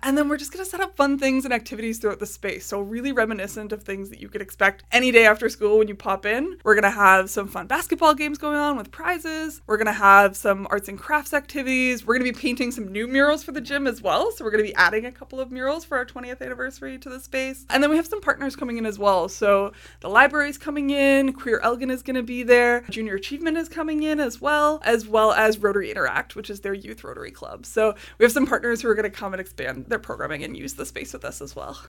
And then we're just going to set up fun things and activities throughout the space. So really reminiscent of things that you could expect any day after school when you pop in. We're going to have some fun basketball games going on with prizes. We're going to have some arts and crafts activities. We're going to be painting some new murals for the gym as well. So we're going to be adding a couple of murals for our 20th anniversary to the space. And then we have some partners coming in as well. So the library's coming in, Queer Elgin is going to be there, Junior Achievement is coming in as well as Rotary Interact, which is their youth Rotary Club. So we have some partners who are going to come and expand their programming and use the space with us as well.